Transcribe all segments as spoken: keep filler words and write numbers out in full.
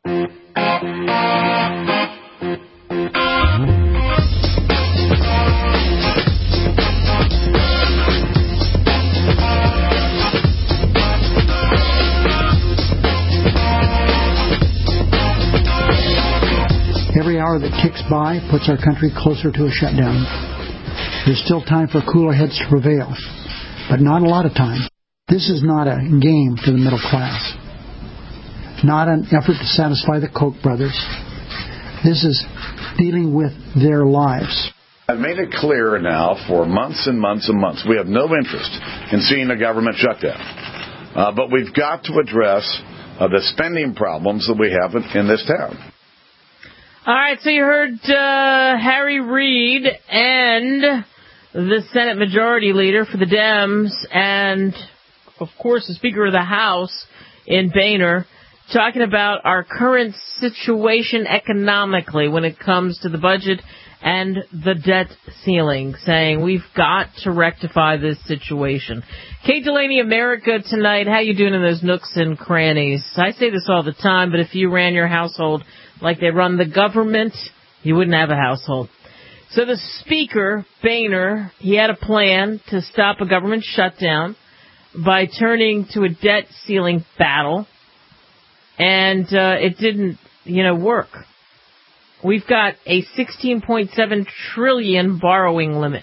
Every hour that ticks by puts our country closer to a shutdown. There's still time for cooler heads to prevail, but not a lot of time. This is not a game for the middle class, not an effort to satisfy the Koch brothers. This is dealing with their lives. I've made it clear now for months and months and months, we have no interest in seeing a government shutdown. Uh, but we've got to address uh, the spending problems that we have in, in this town. All right, so you heard uh, Harry Reid and the Senate Majority Leader for the Dems and, of course, the Speaker of the House in Boehner talking about our current situation economically when it comes to the budget and the debt ceiling, saying we've got to rectify this situation. Kate Delaney, America Tonight. How you doing in those nooks and crannies? I say this all the time, but if you ran your household like they run the government, you wouldn't have a household. So the Speaker, Boehner, he had a plan to stop a government shutdown by turning to a debt ceiling battle, and uh, it didn't, you know, work. We've got a sixteen point seven trillion dollars borrowing limit.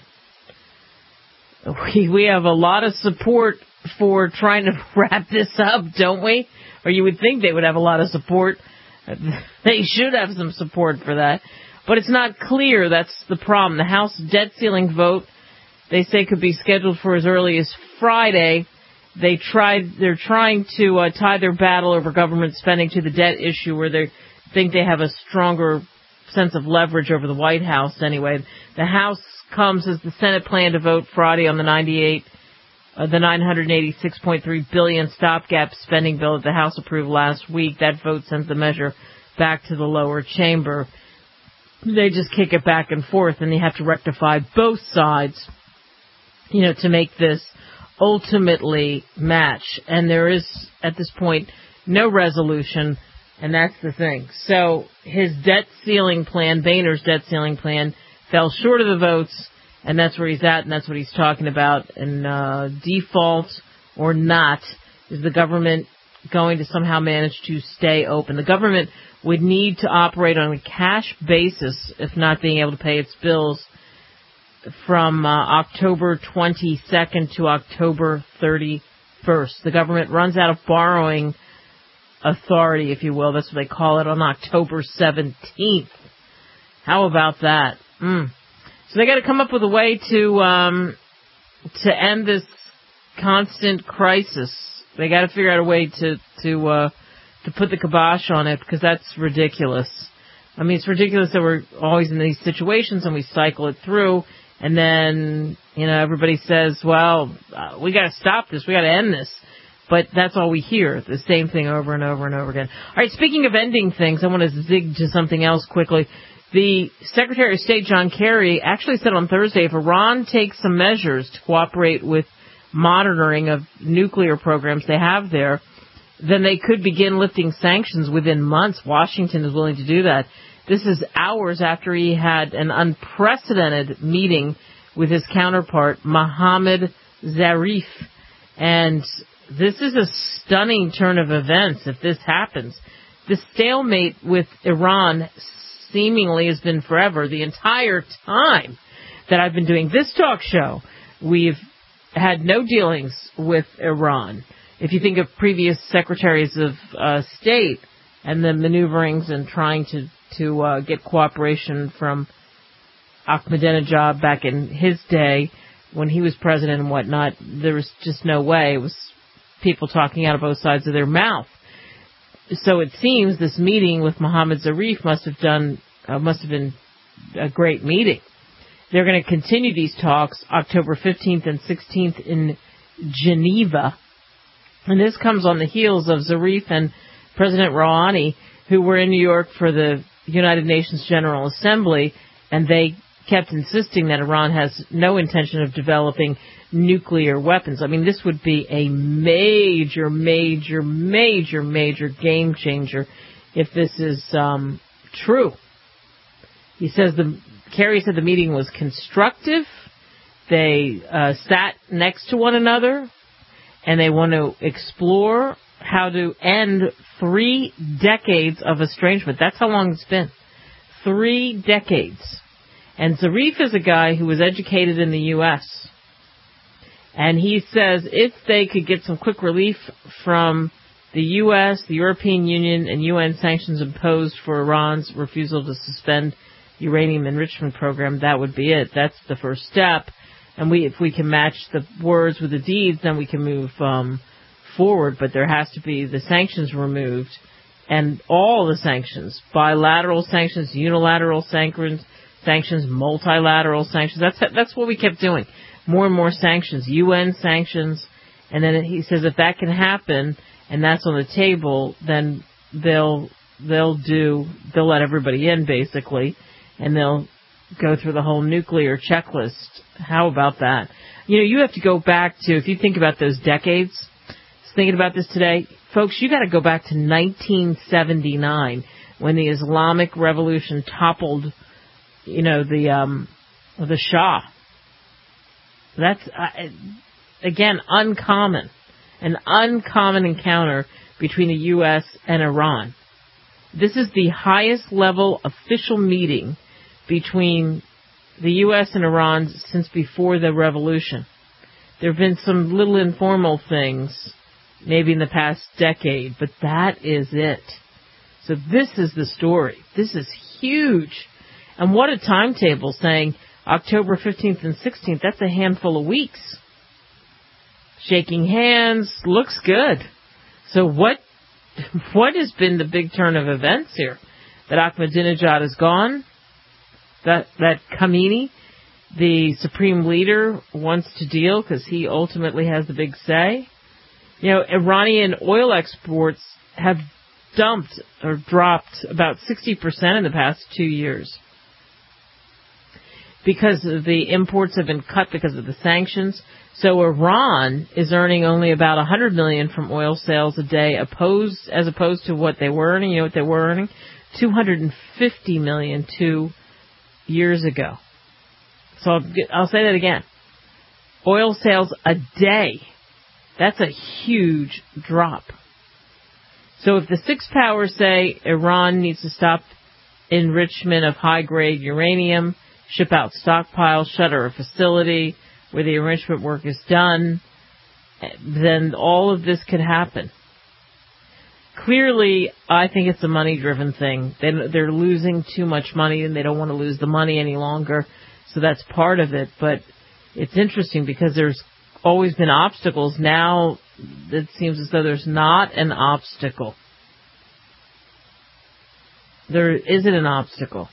We, we have a lot of support for trying to wrap this up, don't we? Or you would think they would have a lot of support. They should have some support for that. But it's not clear. That's the problem. The House debt ceiling vote, they say, could be scheduled for as early as Friday. They tried, they're trying to uh, tie their battle over government spending to the debt issue, where they think they have a stronger sense of leverage over the White House anyway. The House comes as the Senate planned to vote Friday on the ninety-eight, uh, the nine hundred eighty-six point three billion dollars stopgap spending bill that the House approved last week. That vote sends the measure back to the lower chamber. They just kick it back and forth, and they have to rectify both sides, you know, to make this ultimately match. And there is, at this point, no resolution, and that's the thing. So his debt ceiling plan, Boehner's debt ceiling plan, fell short of the votes, and that's where he's at, and that's what he's talking about. And uh, default or not, is the government going to somehow manage to stay open? The government would need to operate on a cash basis, if not being able to pay its bills, from uh, October twenty-second to October thirty-first. The government runs out of borrowing authority, if you will. That's what they call it, on October seventeenth. How about that? Mm. So they got to come up with a way to um, to end this constant crisis. They got to figure out a way to to uh, to put the kibosh on it, because that's ridiculous. I mean, it's ridiculous that we're always in these situations and we cycle it through, and then, you know, everybody says, well, uh, we got to stop this, we got to end this. But that's all we hear, the same thing over and over and over again. All right, speaking of ending things, I want to zig to something else quickly. The Secretary of State, John Kerry, actually said on Thursday, if Iran takes some measures to cooperate with monitoring of nuclear programs they have there, then they could begin lifting sanctions within months. Washington is willing to do that. This is hours after he had an unprecedented meeting with his counterpart, Mohammad Zarif. And this is a stunning turn of events if this happens. The stalemate with Iran seemingly has been forever. The entire time that I've been doing this talk show, we've had no dealings with Iran. If you think of previous secretaries of uh, state and the maneuverings and trying to, to uh, get cooperation from Ahmadinejad back in his day when he was president and whatnot, there was just no way. It was people talking out of both sides of their mouth. So it seems this meeting with Mohammad Zarif must have done, uh, must have been a great meeting. They're going to continue these talks October fifteenth and sixteenth in Geneva. And this comes on the heels of Zarif and President Rouhani, who were in New York for the United Nations General Assembly, and they kept insisting that Iran has no intention of developing nuclear weapons. I mean, this would be a major, major, major, major game changer if this is um, true. He says the Kerry said the meeting was constructive. They uh, sat next to one another, and they want to explore how to end three decades of estrangement. That's how long it's been. Three decades. And Zarif is a guy who was educated in the U S And he says if they could get some quick relief from the U S, the European Union, and U N sanctions imposed for Iran's refusal to suspend uranium enrichment program, that would be it. That's the first step. And we, if we can match the words with the deeds, then we can move um, forward. But there has to be the sanctions removed, and all the sanctions, bilateral sanctions, unilateral sanctions, sanctions, multilateral sanctions. That's that's what we kept doing. More and more sanctions, U N sanctions. And then he says if that can happen, and that's on the table, then they'll they'll do they'll let everybody in basically, and they'll go through the whole nuclear checklist. How about that? You know, you have to go back to, if you think about those decades, thinking about this today, folks, you got to go back to nineteen seventy-nine when the Islamic Revolution toppled, you know, the um, the Shah. That's uh, again uncommon, an uncommon encounter between the U S and Iran. This is the highest level official meeting between the U S and Iran since before the revolution. There have been some little informal things maybe in the past decade, but that is it. So this is the story. This is huge. And what a timetable, saying October fifteenth and sixteenth, that's a handful of weeks. Shaking hands, looks good. So what what has been the big turn of events here? That Ahmadinejad is gone? That that Khamenei, the supreme leader, wants to deal because he ultimately has the big say. You know, Iranian oil exports have dumped or dropped about sixty percent in the past two years because of the imports have been cut because of the sanctions. So Iran is earning only about one hundred million dollars from oil sales a day, opposed as opposed to what they were earning. You know what they were earning? two hundred fifty million dollars two years ago. So I'll, I'll say that again. Oil sales a day. That's a huge drop. So if the six powers say Iran needs to stop enrichment of high-grade uranium, ship out stockpiles, shutter a facility where the enrichment work is done, then all of this could happen. Clearly, I think it's a money-driven thing. They, they're losing too much money, and they don't want to lose the money any longer, so that's part of it. But it's interesting because there's always been obstacles. Now it seems as though there's not an obstacle. There isn't an obstacle.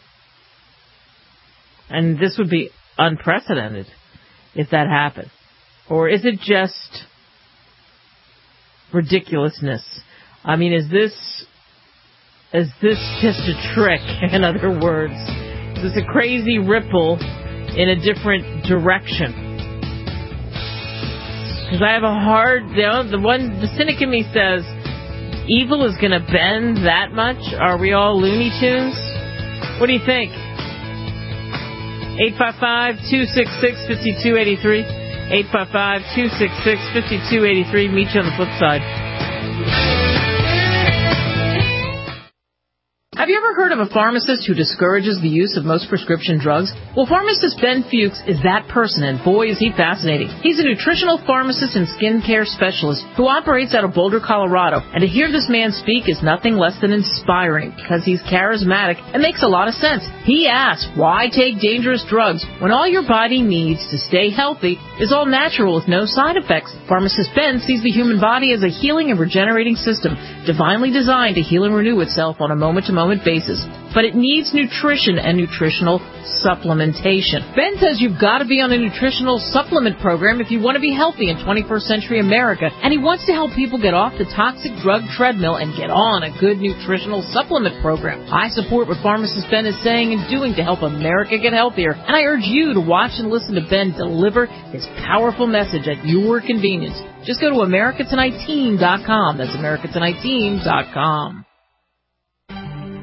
And this would be unprecedented if that happened. Or is it just ridiculousness? I mean, is this is this just a trick, in other words? Is this a crazy ripple in a different direction? Because I have a hard, you know, the one, the cynic in me says, evil is going to bend that much? Are we all Looney Tunes? What do you think? eight five five, two six six, five two eight three. eight five five, two six six, five two eight three. Meet you on the flip side. Have you ever heard of a pharmacist who discourages the use of most prescription drugs? Well, pharmacist Ben Fuchs is that person, and boy, is he fascinating. He's a nutritional pharmacist and skincare specialist who operates out of Boulder, Colorado. And to hear this man speak is nothing less than inspiring because he's charismatic and makes a lot of sense. He asks, why take dangerous drugs when all your body needs to stay healthy is all natural with no side effects? Pharmacist Ben sees the human body as a healing and regenerating system, divinely designed to heal and renew itself on a moment-to-moment basis, but it needs nutrition and nutritional supplementation. Ben says you've got to be on a nutritional supplement program if you want to be healthy in twenty-first century America, and he wants to help people get off the toxic drug treadmill and get on a good nutritional supplement program. I support what pharmacist Ben is saying and doing to help America get healthier, and I urge you to watch and listen to Ben deliver his powerful message at your convenience. Just go to America Tonight Team dot com. That's America Tonight Team dot com.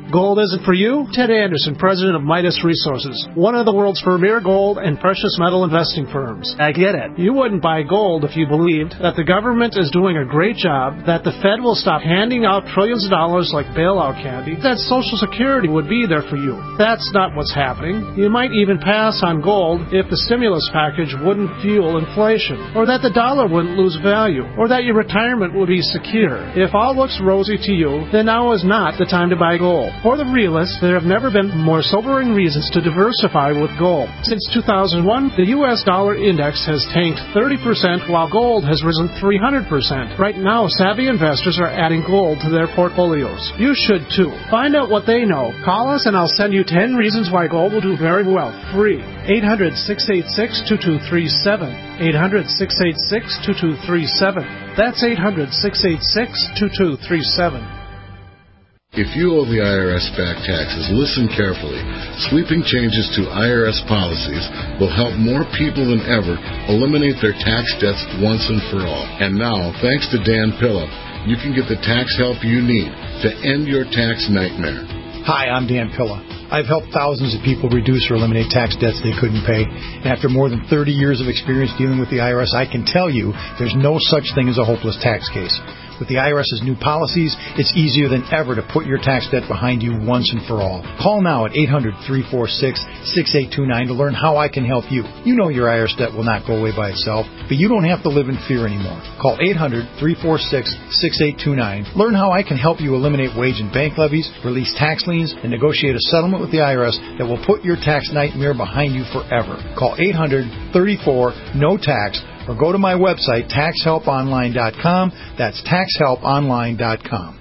Gold isn't for you? Ted Anderson, president of Midas Resources, one of the world's premier gold and precious metal investing firms. I get it. You wouldn't buy gold if you believed that the government is doing a great job, that the Fed will stop handing out trillions of dollars like bailout candy, that Social Security would be there for you. That's not what's happening. You might even pass on gold if the stimulus package wouldn't fuel inflation, or that the dollar wouldn't lose value, or that your retirement would be secure. If all looks rosy to you, then now is not the time to buy gold. For the realists, there have never been more sobering reasons to diversify with gold. Since two thousand one, the U S dollar index has tanked thirty percent while gold has risen three hundred percent. Right now, savvy investors are adding gold to their portfolios. You should too. Find out what they know. Call us and I'll send you ten reasons why gold will do very well. Free. eight hundred, six eight six, two two three seven. eight hundred, six eight six, two two three seven. That's eight hundred, six eight six, two two three seven. If you owe the I R S back taxes, listen carefully. Sweeping changes to I R S policies will help more people than ever eliminate their tax debts once and for all. And now, thanks to Dan Pilla, you can get the tax help you need to end your tax nightmare. Hi, I'm Dan Pilla. I've helped thousands of people reduce or eliminate tax debts they couldn't pay. And after more than thirty years of experience dealing with the I R S, I can tell you there's no such thing as a hopeless tax case. With the I R S's new policies, it's easier than ever to put your tax debt behind you once and for all. Call now at eight hundred, three four six, six eight two nine to learn how I can help you. You know your I R S debt will not go away by itself, but you don't have to live in fear anymore. Call eight hundred, three four six, six eight two nine. Learn how I can help you eliminate wage and bank levies, release tax liens, and negotiate a settlement with the I R S that will put your tax nightmare behind you forever. Call eight hundred, thirty-four, N O T A X or go to my website, tax help online dot com. That's tax help online dot com.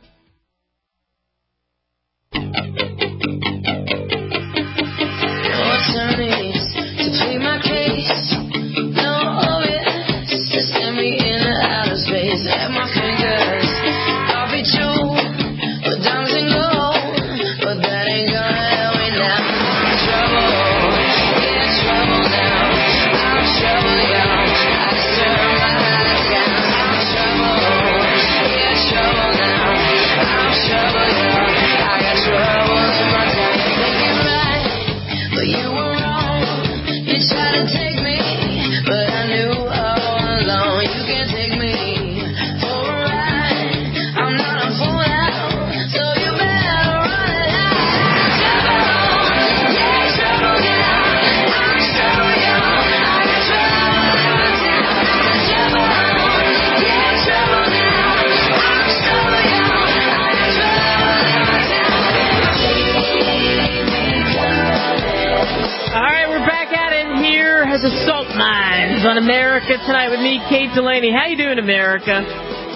On America Tonight with me, Kate Delaney. How you doing, America?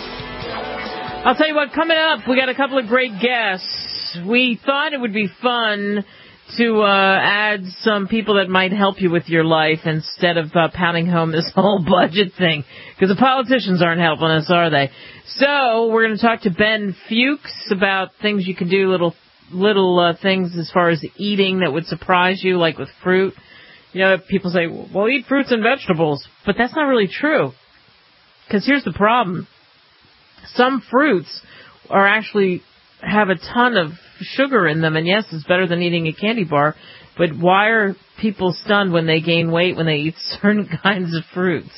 I'll tell you what, coming up, we got a couple of great guests. We thought it would be fun to uh, add some people that might help you with your life instead of uh, pounding home this whole budget thing, because the politicians aren't helping us, are they? So we're going to talk to Ben Fuchs about things you can do, little little uh, things as far as eating that would surprise you, like with fruit. You know, people say, well, eat fruits and vegetables, but that's not really true. Because here's the problem. Some fruits are actually have a ton of sugar in them, and yes, it's better than eating a candy bar, but why are people stunned when they gain weight when they eat certain kinds of fruits?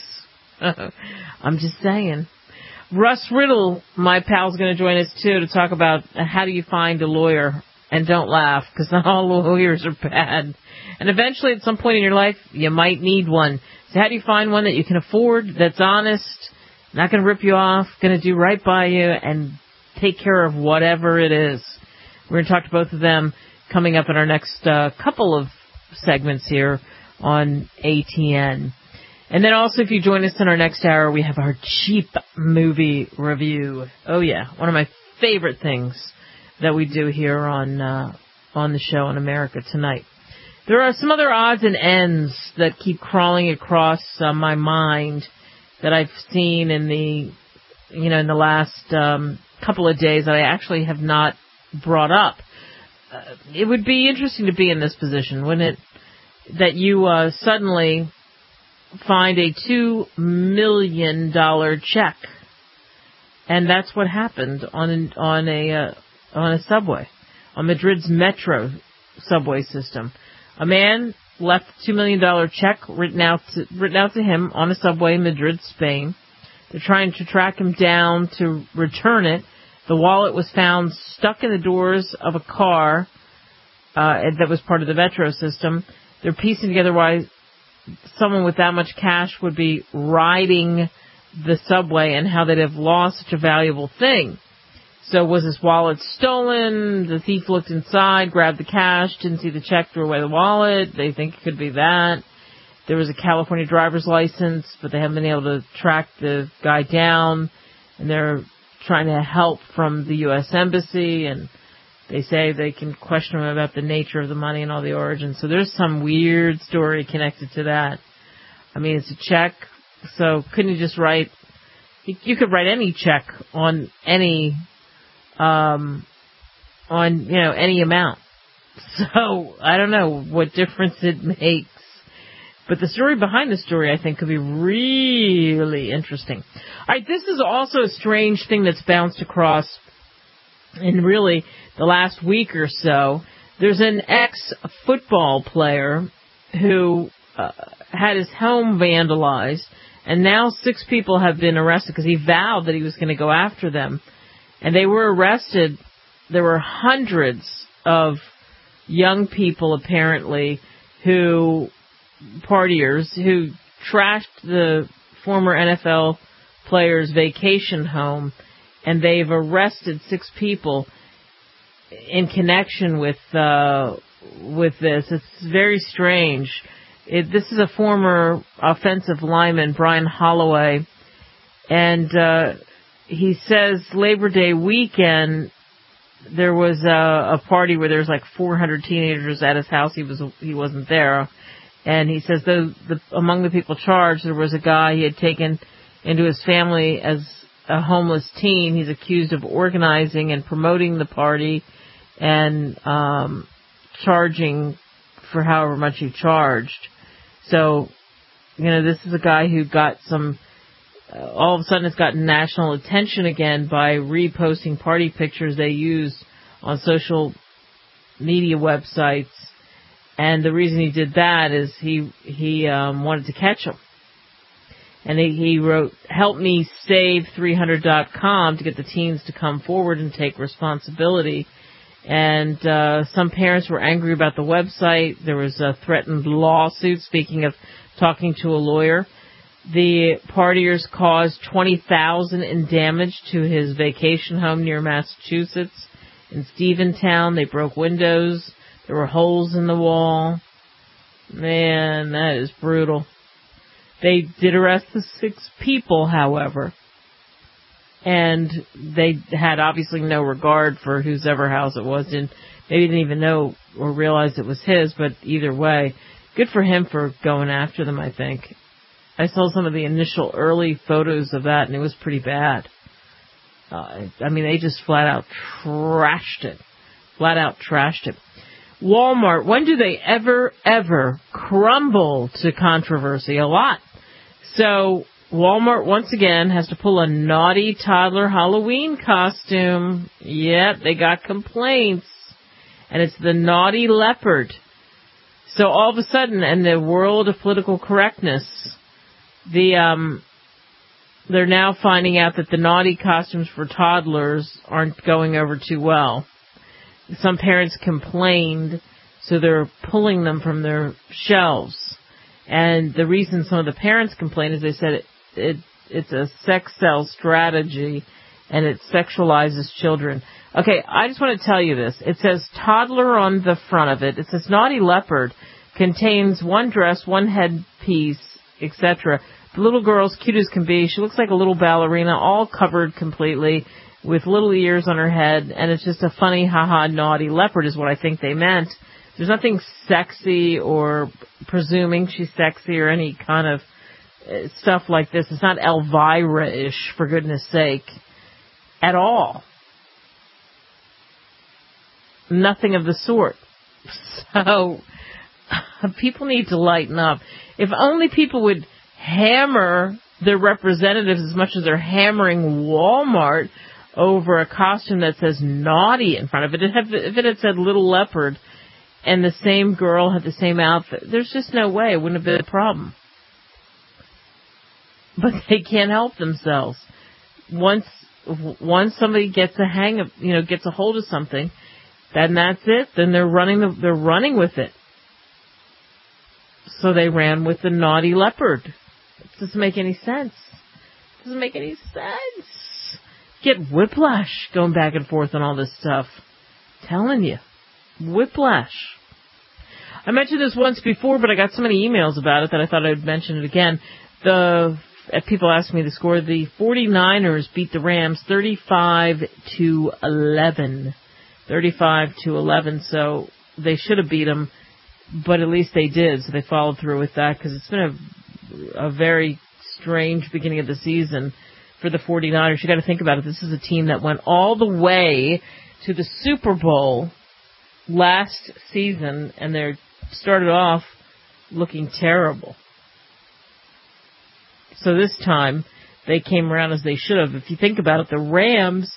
I'm just saying. Russ Riddle, my pal's going to join us, too, to talk about how do you find a lawyer. And don't laugh, because not all lawyers are bad. And eventually, at some point in your life, you might need one. So how do you find one that you can afford, that's honest, not going to rip you off, going to do right by you, and take care of whatever it is? We're going to talk to both of them coming up in our next uh, couple of segments here on A T N. And then also, if you join us in our next hour, we have our cheap movie review. Oh, yeah, one of my favorite things that we do here on uh, on the show on America Tonight. There are some other odds and ends that keep crawling across uh, my mind that I've seen in the, you know, in the last um, couple of days that I actually have not brought up. Uh, it would be interesting to be in this position, wouldn't it? That you uh, suddenly find a two million dollars check, and that's what happened on an, on a uh, on a subway, on Madrid's metro subway system. A man left a two million dollars check written out to, written out to him on a subway in Madrid, Spain. They're trying to track him down to return it. The wallet was found stuck in the doors of a car uh, that was part of the metro system. They're piecing together why someone with that much cash would be riding the subway and how they'd have lost such a valuable thing. So was his wallet stolen? The thief looked inside, grabbed the cash, didn't see the check, threw away the wallet. They think it could be that. There was a California driver's license, but they haven't been able to track the guy down. And they're trying to help from the U S Embassy, and they say they can question him about the nature of the money and all the origins. So there's some weird story connected to that. I mean, it's a check, so couldn't you just write, you could write any check on any, um, on, you know, any amount. So I don't know what difference it makes. But the story behind the story, I think, could be really interesting. All right, this is also a strange thing that's bounced across in really the last week or so. There's an ex-football player who uh, had his home vandalized, and now six people have been arrested because he vowed that he was going to go after them. And they were arrested. There were hundreds of young people, apparently, who... partiers who trashed the former N F L player's vacation home, and they've arrested six people in connection with uh, with this. It's very strange. It, this is a former offensive lineman, Brian Holloway, and uh, he says Labor Day weekend there was a, a party where there was like four hundred teenagers at his house. He was he wasn't there. And he says the, the among the people charged, there was a guy he had taken into his family as a homeless teen. He's accused of organizing and promoting the party and um, charging for however much he charged. So, you know, this is a guy who got some, uh, all of a sudden has gotten national attention again by reposting party pictures they use on social media websites. And the reason he did that is he he um, wanted to catch him. And he, he wrote, help me save three hundred dot com to get the teens to come forward and take responsibility. And uh, some parents were angry about the website. There was a threatened lawsuit, speaking of talking to a lawyer. The partiers caused twenty thousand dollars in damage to his vacation home near Massachusetts. In Stephentown, they broke windows. There were holes in the wall. Man, that is brutal. They did arrest the six people, however. And they had obviously no regard for whose ever house it was in. Maybe didn't even know or realize it was his, but either way, good for him for going after them, I think. I saw some of the initial early photos of that, and it was pretty bad. Uh, I mean, they just flat out trashed it. Flat out trashed it. Walmart, when do they ever, ever crumble to controversy? A lot. So, Walmart once again has to pull a naughty toddler Halloween costume. Yep, they got complaints. And it's the naughty leopard. So all of a sudden, in the world of political correctness, the um, they're now finding out that the naughty costumes for toddlers aren't going over too well. Some parents complained, so they're pulling them from their shelves. And the reason some of the parents complained is they said it, it, it's a sex sell strategy and it sexualizes children. Okay, I just want to tell you this. It says toddler on the front of it. It says naughty leopard contains one dress, one headpiece, et cetera. The little girl's cute as can be. She looks like a little ballerina, all covered completely, with little ears on her head, and it's just a funny, haha, naughty leopard is what I think they meant. There's nothing sexy or presuming she's sexy or any kind of uh, stuff like this. It's not Elvira-ish, for goodness sake, at all. Nothing of the sort. So, people need to lighten up. If only people would hammer their representatives as much as they're hammering Walmart over a costume that says naughty in front of it. If it had said Little Leopard and the same girl had the same outfit, there's just no way it wouldn't have been a problem. But they can't help themselves. Once once somebody gets a hang of, you know, gets a hold of something, then that's it. Then they're running the, they're running with it. So they ran with the naughty leopard. It doesn't make any sense. It doesn't make any sense. Get whiplash going back and forth on all this stuff. Telling you. Whiplash. I mentioned this once before, but I got so many emails about it that I thought I'd mention it again. The people asked me the score. The 49ers beat the Rams thirty-five to eleven. thirty-five to eleven, so they should have beat them, but at least they did, so they followed through with that, because it's been a, a very strange beginning of the season for the 49ers. You got to think about it. This is a team that went all the way to the Super Bowl last season, and they started off looking terrible. So this time, they came around as they should have. If you think about it, the Rams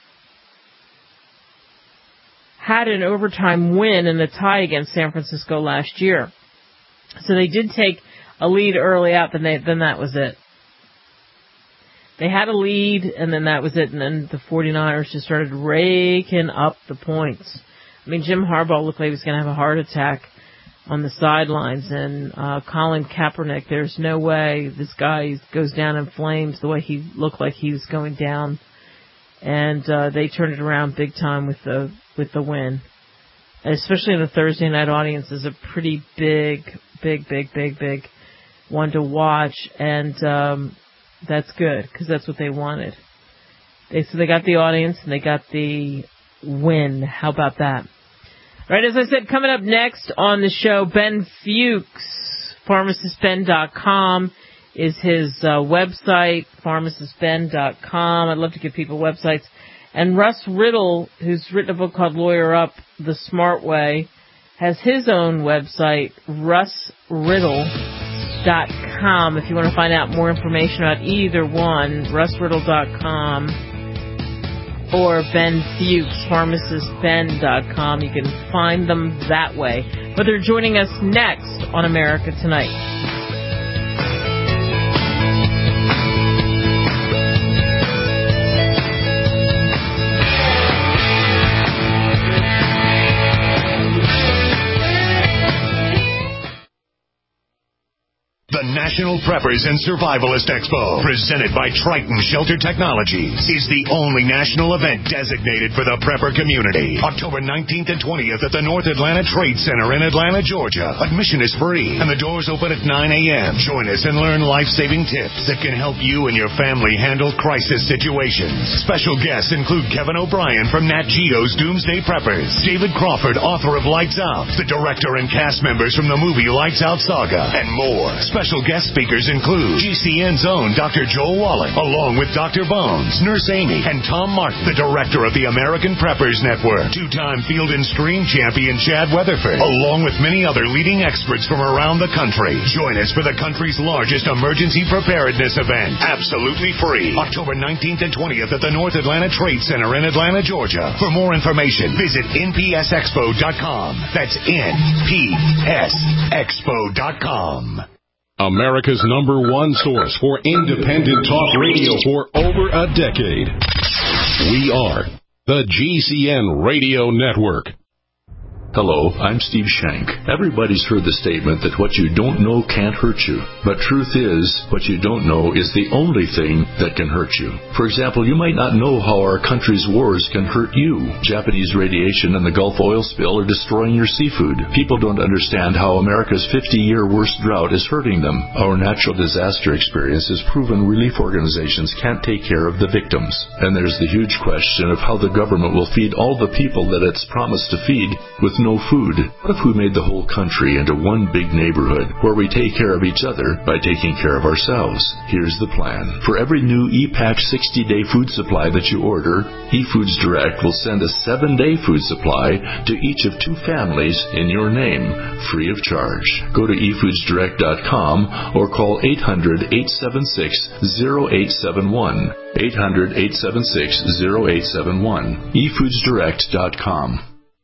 had an overtime win in the tie against San Francisco last year. So they did take a lead early out, then, they, then that was it. They had a lead, and then that was it, and then the 49ers just started raking up the points. I mean, Jim Harbaugh looked like he was going to have a heart attack on the sidelines, and uh, Colin Kaepernick, there's no way this guy goes down in flames the way he looked like he was going down. And uh, they turned it around big time with the with the win. Especially in the Thursday night audience is a pretty big, big, big, big, big one to watch, and um, that's good because that's what they wanted. They so they got the audience and they got the win. How about that? All right, as I said, coming up next on the show, Ben Fuchs, pharmacist ben dot com. is his uh, website, pharmacist ben dot com. I'd love to give people websites. And Russ Riddle, who's written a book called Lawyer Up the Smart Way, has his own website, russ riddle dot com. If you want to find out more information about either one, russ riddle dot com or Ben Fuchs, pharmacist ben dot com. You can find them that way. But they're joining us next on America Tonight. The National Preppers and Survivalist Expo, presented by Triton Shelter Technologies, is the only national event designated for the prepper community. October nineteenth and twentieth at the North Atlanta Trade Center in Atlanta, Georgia. Admission is free, and the doors open at nine a.m. Join us and learn life-saving tips that can help you and your family handle crisis situations. Special guests include Kevin O'Brien from Nat Geo's Doomsday Preppers, David Crawford, author of Lights Out, the director and cast members from the movie Lights Out Saga, and more. Special guest speakers include G C N's own Doctor Joel Wallen, along with Doctor Bones, Nurse Amy, and Tom Martin, the director of the American Preppers Network, two-time Field and Stream champion Chad Weatherford, along with many other leading experts from around the country. Join us for the country's largest emergency preparedness event, absolutely free, October nineteenth and twentieth at the North Atlanta Trade Center in Atlanta, Georgia. For more information, visit N P S expo dot com. That's N P S expo dot com. America's number one source for independent talk radio for over a decade. We are the G C N Radio Network. Hello, I'm Steve Shank. Everybody's heard the statement that what you don't know can't hurt you. But truth is, what you don't know is the only thing that can hurt you. For example, you might not know how our country's wars can hurt you. Japanese radiation and the Gulf oil spill are destroying your seafood. People don't understand how America's fifty-year worst drought is hurting them. Our natural disaster experience has proven relief organizations can't take care of the victims. And there's the huge question of how the government will feed all the people that it's promised to feed with no food? What if we made the whole country into one big neighborhood where we take care of each other by taking care of ourselves? Here's the plan. For every new E-Pack sixty-day food supply that you order, eFoods Direct will send a seven-day food supply to each of two families in your name, free of charge. Go to e foods direct dot com or call eight hundred, eight seven six, zero eight seven one. eight hundred, eight seven six, zero eight seven one. e foods direct dot com.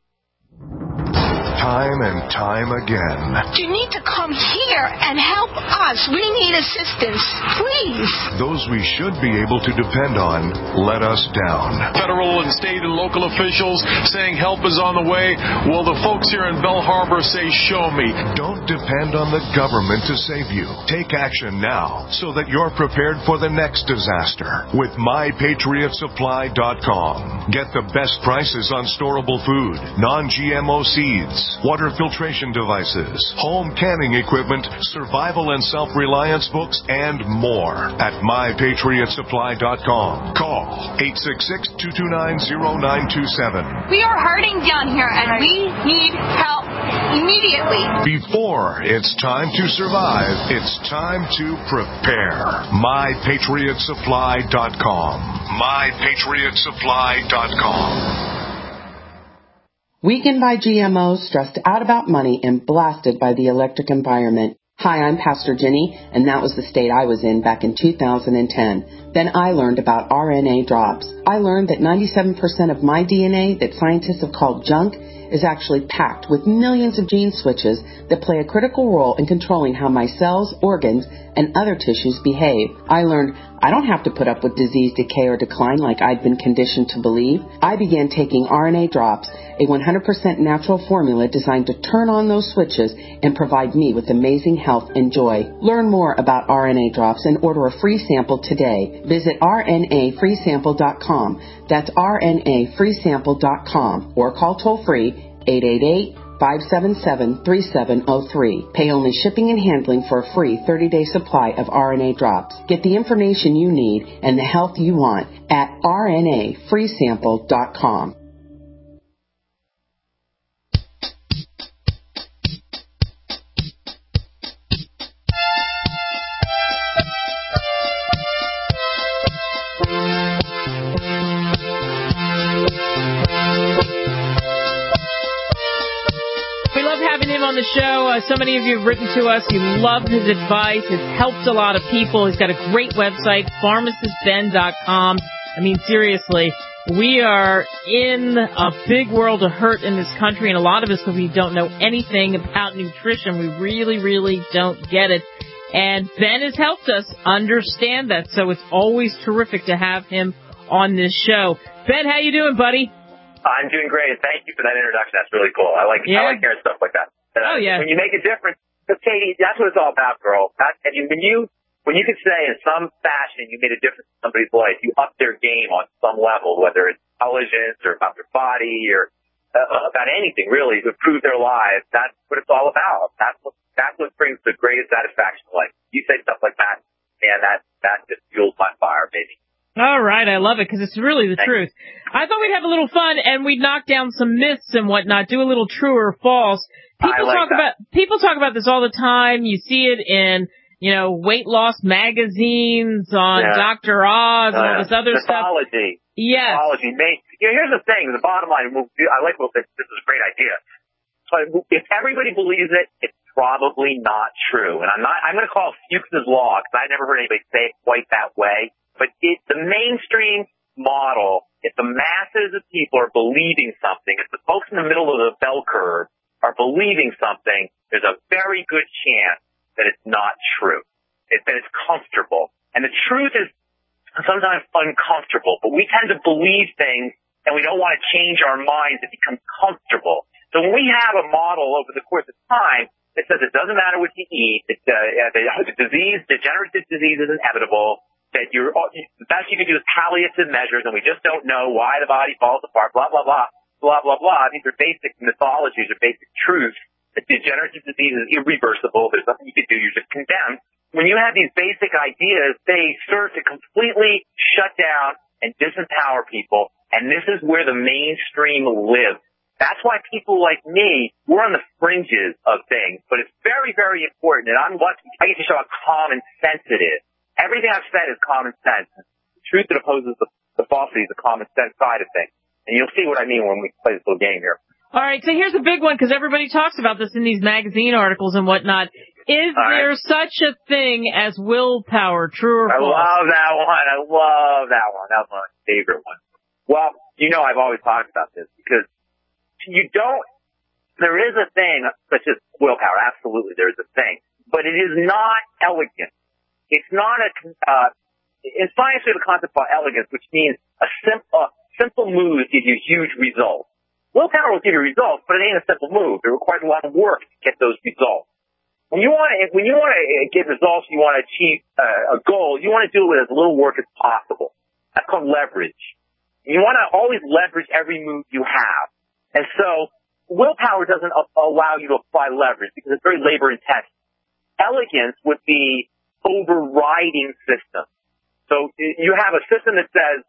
Time and time again. You need to come here and help us. We need assistance, please. Those we should be able to depend on let us down. Federal and state and local officials saying help is on the way. Well, the folks here in Belle Harbor say, show me. Don't depend on the government to save you. Take action now so that you're prepared for the next disaster with my patriot supply dot com. Get the best prices on storable food, non G M O seeds, water filtration devices, home canning equipment, survival and self-reliance books, and more at my patriot supply dot com. Call eight six six, two two nine, zero nine two seven. We are hurting down here, and we need help immediately. Before it's time to survive, it's time to prepare. my patriot supply dot com. my patriot supply dot com. Weakened by G M Os, stressed out about money, and blasted by the electric environment. Hi, I'm Pastor Jenny, and that was the state I was in back in two thousand ten. Then I learned about R N A drops. I learned that ninety-seven percent of my D N A that scientists have called junk is actually packed with millions of gene switches that play a critical role in controlling how my cells, organs, and other tissues behave. I learned I don't have to put up with disease, decay, or decline like I'd been conditioned to believe. I began taking R N A drops, a one hundred percent natural formula designed to turn on those switches and provide me with amazing health and joy. Learn more about R N A drops and order a free sample today. Visit R N A free sample dot com. That's R N A free sample dot com or call toll free eight eight eight, five seven seven, three seven zero three. Pay only shipping and handling for a free thirty-day supply of R N A drops. Get the information you need and the health you want at R N A free sample dot com. On the show, uh, so many of you have written to us. You loved his advice. It's helped a lot of people. He's got a great website, pharmacist ben dot com. I mean, seriously, we are in a big world of hurt in this country, and a lot of us, because we don't know anything about nutrition, we really, really don't get it. And Ben has helped us understand that, so it's always terrific to have him on this show. Ben, how you doing, buddy? I'm doing great. Thank you for that introduction. That's really cool. I like yeah. I like hearing stuff like that. Uh, oh yeah. When you make a difference, because Katie, that's what it's all about, girl. That, and you, when you when you can say in some fashion you made a difference in somebody's life, you up their game on some level, whether it's intelligence or about their body or uh, about anything really, to improve their lives. That's what it's all about. That's what that's what brings the greatest satisfaction in life. You say stuff like that, and that that just fuels my fire, baby. All right, I love it because it's really the Thank truth. You. I thought we'd have a little fun and we'd knock down some myths and whatnot, do a little true or false. People like talk that. about people talk about this all the time. You see it in, you know, weight loss magazines, on yeah. Doctor Oz, and uh, all this other mythology. stuff. Yes. Mythology. You know, here's the thing. The bottom line. I like what this is a great idea. But if everybody believes it, it's probably not true. And I'm not. I'm going to call it Fuchs's law because I've never heard anybody say it quite that way. But it, the mainstream model, if the masses of people are believing something, if the folks in the middle of the bell curve are believing something, there's a very good chance that it's not true, it, that it's comfortable. And the truth is sometimes uncomfortable, but we tend to believe things and we don't want to change our minds to become comfortable. So when we have a model over the course of time that says it doesn't matter what you eat, it's, uh, the, the disease, degenerative disease is inevitable, that you're, the best you can do is palliative measures, and we just don't know why the body falls apart, blah, blah, blah, blah, blah, blah. These are basic mythologies or basic truths. That degenerative disease is irreversible. There's nothing you can do. You're just condemned. When you have these basic ideas, they serve to completely shut down and disempower people, and this is where the mainstream lives. That's why people like me, we're on the fringes of things, but it's very, very important. And I'm lucky. I get to show how common sense it is. Everything I've said is common sense. The truth that opposes the, the falsity is the common sense side of things. And you'll see what I mean when we play this little game here. All right, so here's a big one, because everybody talks about this in these magazine articles and whatnot. Is All there right. such a thing as willpower, true or I false? I love that one. I love that one. That's my favorite one. Well, you know I've always talked about this, because you don't, there is a thing such as willpower. Absolutely, there is a thing. But it is not elegant. It's not a, uh, in science we have a concept called elegance, which means a simple, simple move gives you huge results. Willpower will give you results, but it ain't a simple move. It requires a lot of work to get those results. When you want to, when you want to get results, you want to achieve uh, a goal, you want to do it with as little work as possible. That's called leverage. You want to always leverage every move you have. And so willpower doesn't allow you to apply leverage because it's very labor intensive. Elegance would be overriding system. So you have a system that says,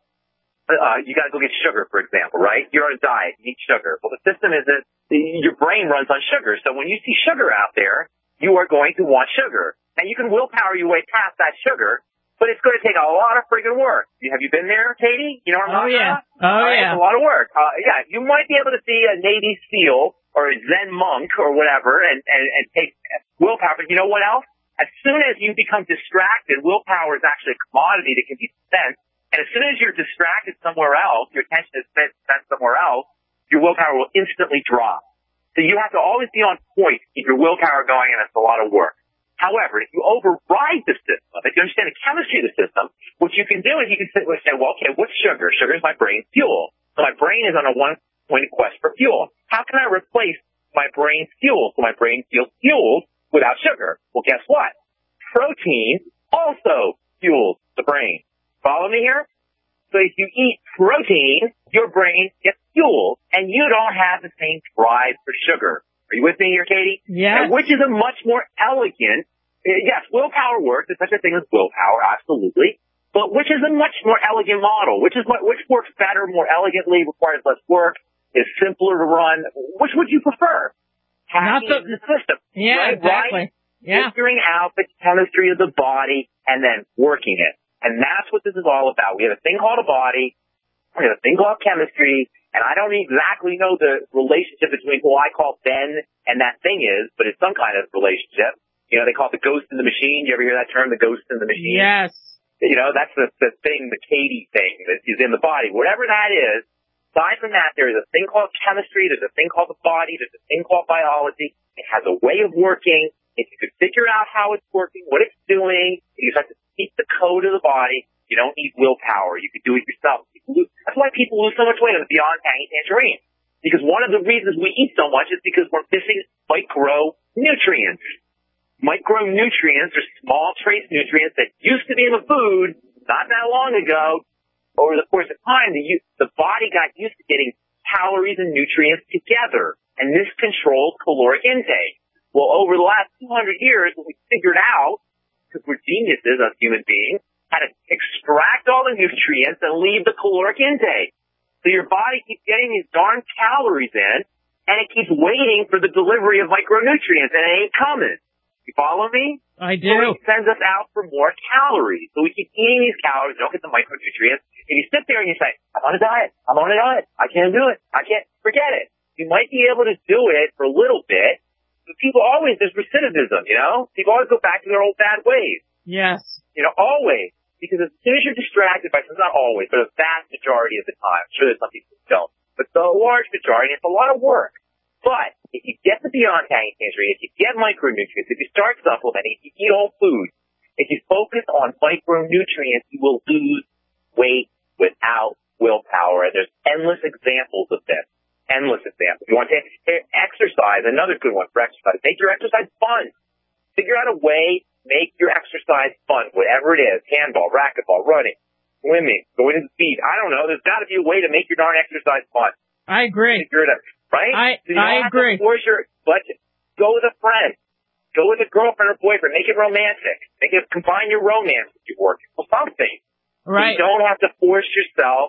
uh, you got to go get sugar, for example, right? You're on a diet, you need sugar. Well, the system is that your brain runs on sugar. So when you see sugar out there, you are going to want sugar. And you can willpower your way past that sugar, but it's going to take a lot of friggin' work. Have you been there, Katie? You know what I'm talking oh, yeah. about? Oh, right? yeah. It's a lot of work. Uh, yeah, you might be able to see a Navy SEAL or a Zen monk or whatever and, and, and take willpower, but you know what else? As soon as you become distracted, willpower is actually a commodity that can be spent. And as soon as you're distracted somewhere else, your attention is spent, spent somewhere else, your willpower will instantly drop. So you have to always be on point to keep your willpower going, and it's a lot of work. However, if you override the system, if you understand the chemistry of the system, what you can do is you can sit and say, well, okay, what's sugar? Sugar is my brain's fuel. So my brain is on a one-point quest for fuel. How can I replace my brain's fuel so my brain feels fueled without sugar? Well, guess what? Protein also fuels the brain. Follow me here? So if you eat protein, your brain gets fueled, and you don't have the same drive for sugar. Are you with me here, Katie? Yeah. Which is a much more elegant, yes, willpower works. There's such a thing as willpower, absolutely. But which is a much more elegant model? Which is what, which works better, more elegantly, requires less work, is simpler to run? Which would you prefer? Hacking Not the, the system. Yeah, right? exactly. Right? Yeah. Figuring out the chemistry of the body and then working it. And that's what this is all about. We have a thing called a body. We have a thing called chemistry. And I don't exactly know the relationship between who I call Ben and that thing is, but it's some kind of relationship. You know, they call it the ghost in the machine. You ever hear that term, the ghost in the machine? Yes. You know, that's the, the thing, the Katie thing that is in the body. Whatever that is, aside from that, there is a thing called chemistry. There's a thing called the body. There's a thing called biology. It has a way of working. If you could figure out how it's working, what it's doing, you just have to speak the code of the body. You don't need willpower. You can do it yourself. That's why people lose so much weight on the Beyond Tangy Tangerine. Because one of the reasons we eat so much is because we're missing micronutrients. Micronutrients are small trace nutrients that used to be in the food not that long ago. Over the course of time, the, the body got used to getting calories and nutrients together. And this controls caloric intake. Well, over the last two hundred years, what we figured out, because we're geniuses as human beings, how to extract all the nutrients and leave the caloric intake. So your body keeps getting these darn calories in, and it keeps waiting for the delivery of micronutrients, and it ain't coming. You follow me? I do. So it sends us out for more calories. So we keep eating these calories, don't get the micronutrients, and you sit there and you say, I'm on a diet, I'm on a diet, I can't do it, I can't, forget it. You might be able to do it for a little bit, but people always, there's recidivism, you know? People always go back to their old bad ways. Yes. You know, always. Because as soon as you're distracted by something, not always, but a vast majority of the time, I'm sure there's some people who don't, but the large majority, it's a lot of work. But if you get the Beyond Tangy Tangerine, if you get micronutrients, if you start supplementing, if you eat all food, if you focus on micronutrients, you will lose weight without willpower. And there's endless examples of this. Endless examples. You want to exercise, another good one for exercise. Make your exercise fun. Figure out a way. Make your exercise fun, whatever it is, handball, racquetball, running, swimming, going to the beach. I don't know. There's got to be a way to make your darn exercise fun. I agree. Figure it out, right? I, so you I don't agree. Have to force your budget. Go with a friend. Go with a girlfriend or boyfriend. Make it romantic. Make it, combine your romance with your work. Well, something. Right. So you don't have to force yourself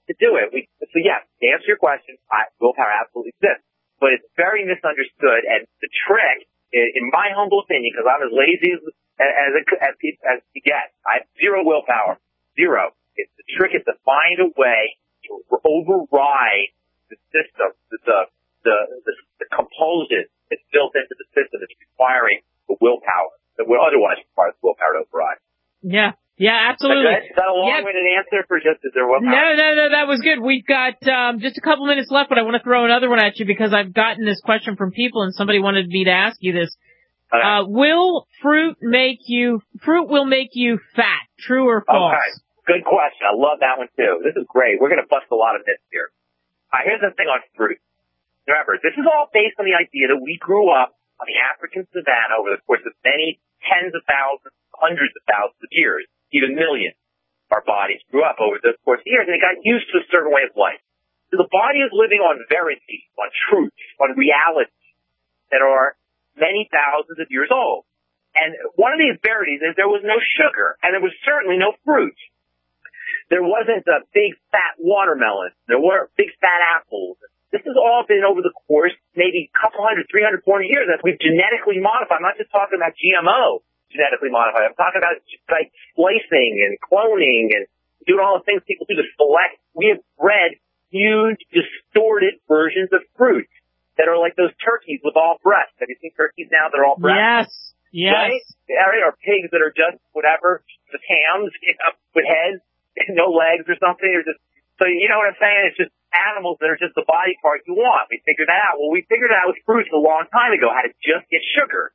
to do it. We, so yeah, to answer your question, I, willpower absolutely exists, but it's very misunderstood. And the trick, in my humble opinion, because I'm as lazy as as it, as, as you get, I have zero willpower, zero. It's the trick is to find a way to override the system, the the the, the, the compulsion that's built into the system that's requiring the willpower that would otherwise require the willpower to override. Yeah. Yeah, absolutely. Is that a long-winded yep. answer for just is there willpower? No, no, no, that was good. We've got um, just a couple minutes left, but I want to throw another one at you because I've gotten this question from people, and somebody wanted me to ask you this. Okay. Uh, will fruit make you fruit will make you fat? True or false? Okay, good question. I love that one too. This is great. We're going to bust a lot of myths here. Uh, here's the thing on fruit. Remember, this is all based on the idea that we grew up on the African savanna over the course of many tens of thousands, hundreds of thousands of years. Even millions. Our bodies grew up over the course of years, and they got used to a certain way of life. So the body is living on verity, on truth, on reality that are many thousands of years old. And one of these verities is there was no sugar, and there was certainly no fruit. There wasn't a big fat watermelon. There weren't big fat apples. This has all been over the course, maybe a couple hundred, three hundred, four hundred years that we've genetically modified. I'm not just talking about G M O. Genetically modified. I'm talking about like splicing and cloning and doing all the things people do to select. We have bred huge, distorted versions of fruit that are like those turkeys with all breasts. Have you seen turkeys now that are all breasts? Yes, yes. Right? Yeah, or pigs that are just whatever, just hams, you know, with heads and no legs or something. Or just so you know what I'm saying? It's just animals that are just the body part you want. We figured that out. Well, we figured it out with fruits a long time ago, how to just get sugar.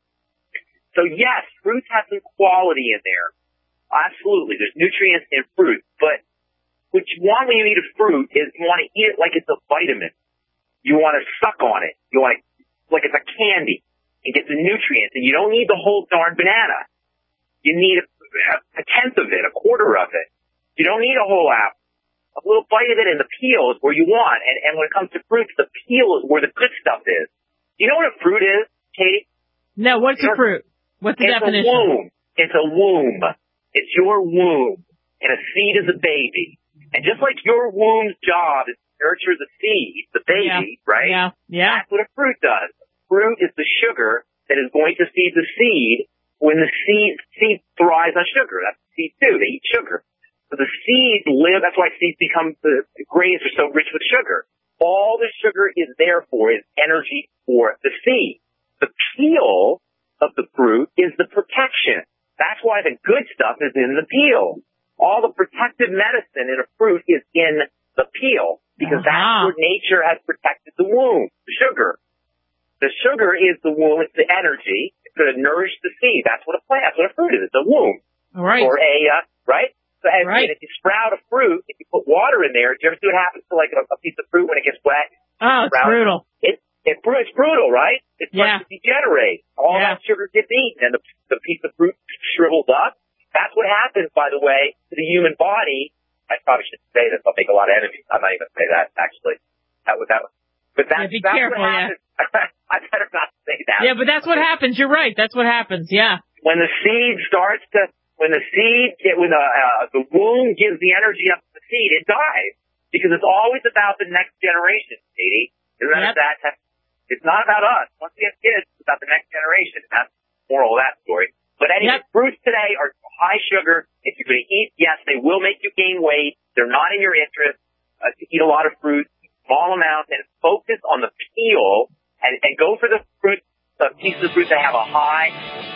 So yes, fruits have some quality in there. Absolutely. There's nutrients in fruit. But what you want when you eat a fruit is you want to eat it like it's a vitamin. You want to suck on it. You want to, like it's a candy and get the nutrients. And you don't need the whole darn banana. You need a, a tenth of it, a quarter of it. You don't need a whole apple. A little bite of it and the peel is where you want. And, and when it comes to fruits, the peel is where the good stuff is. You know what a fruit is, Katie? No, what's a fruit? What's the it's definition? It's a womb. It's a womb. It's your womb. And a seed is a baby. And just like your womb's job is to nurture the seed, the baby, yeah. right? Yeah. Yeah. That's what a fruit does. Fruit is the sugar that is going to feed the seed when the seed, seed thrives on sugar. That's the seed too. They eat sugar. So the seeds live, that's why seeds become, the grains are so rich with sugar. All the sugar is there for is energy for the seed. The peel of the fruit is the protection. That's why the good stuff is in the peel. All the protective medicine in a fruit is in the peel because uh-huh. that's where nature has protected the womb, the sugar. The sugar is the womb, it's the energy. It's going to nourish the seed. That's what a plant, that's what a fruit is. It's a womb. Right. Or a, uh, right? So, and, right. and if you sprout a fruit, if you put water in there, do you ever see what happens to like a, a piece of fruit when it gets wet? Oh, it's brutal. It, It, it's brutal, right? It starts yeah. to degenerate. All yeah. that sugar gets eaten, and the, the piece of fruit shrivels up. That's what happens, by the way, to the human body. I probably shouldn't say this. I'll make a lot of enemies. I'm not even going to say that, actually. That was that. But that, yeah, be that's careful, what happens. Yeah. I better not say that. Yeah, but that's what happens. You're right. That's what happens. Yeah. When the seed starts to, when the seed, when the uh, the womb gives the energy up to the seed, it dies because it's always about the next generation, Katie. Isn't that yep. that? It's not about us. Once we have kids, it's about the next generation. That's the moral of that story. But anyway, yep. fruits today are high sugar. If you're going to eat, yes, they will make you gain weight. They're not in your interest uh, to eat a lot of fruit, small amounts, and focus on the peel and, and go for the fruit, the pieces of fruit that have a high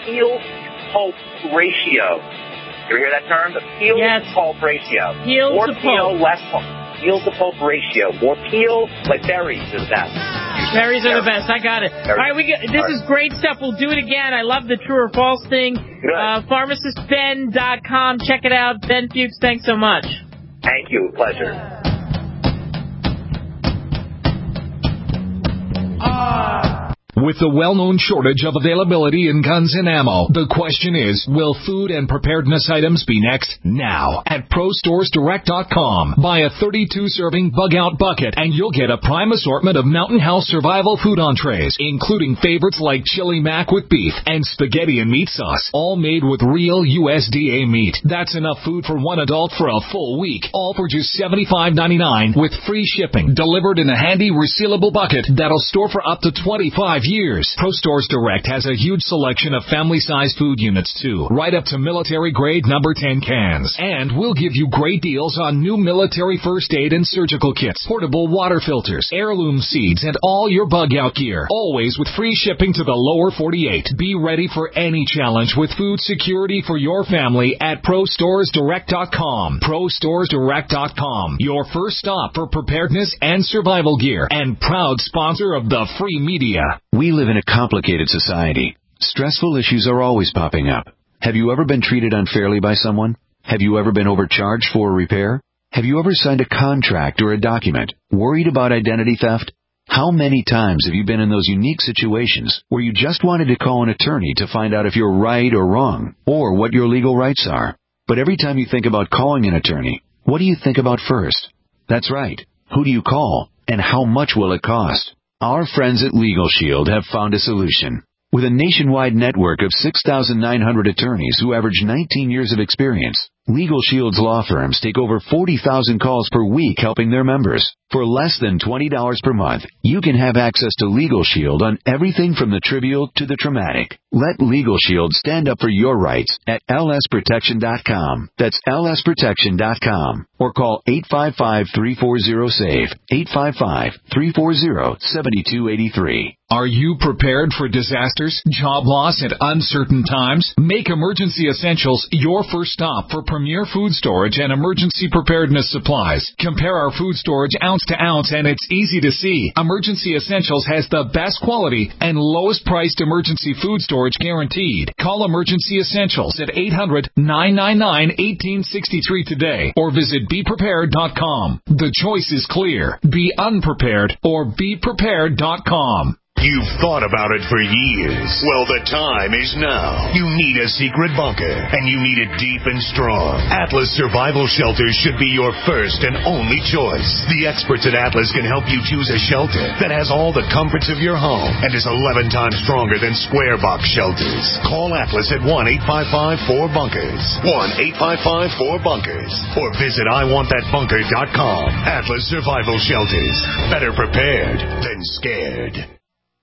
peel-pulp ratio. You ever hear that term? The peel-pulp yes. ratio. Peel More to peel, pulp. less pulp. Peel to pulp ratio. More peel, like berries is best. Berries are the best. I got it. Berries. All right, we get, this right. is great stuff. We'll do it again. I love the true or false thing. Uh, pharmacist ben dot com. Check it out. Ben Fuchs, thanks so much. Thank you. Pleasure. Uh. With the well-known shortage of availability in guns and ammo, the question is, will food and preparedness items be next? Now, at Pro Stores Direct dot com, buy a thirty-two serving bug-out bucket, and you'll get a prime assortment of Mountain House survival food entrees, including favorites like chili mac with beef and spaghetti and meat sauce, all made with real U S D A meat. That's enough food for one adult for a full week, all for just seventy-five ninety-nine with free shipping, delivered in a handy resealable bucket that'll store for up to twenty-five years. Pro Stores Direct has a huge selection of family-sized food units, too, right up to military-grade number ten cans. And we'll give you great deals on new military first aid and surgical kits, portable water filters, heirloom seeds, and all your bug-out gear, always with free shipping to the lower forty-eight. Be ready for any challenge with food security for your family at Pro Stores Direct dot com. Pro Stores Direct dot com, your first stop for preparedness and survival gear, and proud sponsor of the free media. We live in a complicated society. Stressful issues are always popping up. Have you ever been treated unfairly by someone? Have you ever been overcharged for a repair? Have you ever signed a contract or a document? Worried about identity theft? How many times have you been in those unique situations where you just wanted to call an attorney to find out if you're right or wrong, or what your legal rights are? But every time you think about calling an attorney, what do you think about first? That's right. Who do you call, and how much will it cost? Our friends at Legal Shield have found a solution. With a nationwide network of six thousand nine hundred attorneys who average nineteen years of experience, Legal Shield's law firms take over forty thousand calls per week helping their members. For less than twenty dollars per month, you can have access to Legal Shield on everything from the trivial to the traumatic. Let Legal Shield stand up for your rights at L S protection dot com. That's L S protection dot com. Or call eight five five, three four zero, SAVE, eight five five, three four zero, seven two eight three. Are you prepared for disasters, job loss, and uncertain times? Make Emergency Essentials your first stop for premier food storage and emergency preparedness supplies. Compare our food storage ounce to ounce, and it's easy to see. Emergency Essentials has the best quality and lowest priced emergency food storage guaranteed. Call Emergency Essentials at eight hundred, nine nine nine, one eight six three today or visit be prepared dot com. The choice is clear. Be unprepared or be prepared dot com. You've thought about it for years. Well, the time is now. You need a secret bunker, and you need it deep and strong. Atlas Survival Shelters should be your first and only choice. The experts at Atlas can help you choose a shelter that has all the comforts of your home and is eleven times stronger than square box shelters. Call Atlas at one eight five five, four bunkers. one eight five five, four bunkers. Or visit I want that bunker dot com. Atlas Survival Shelters. Better prepared than scared.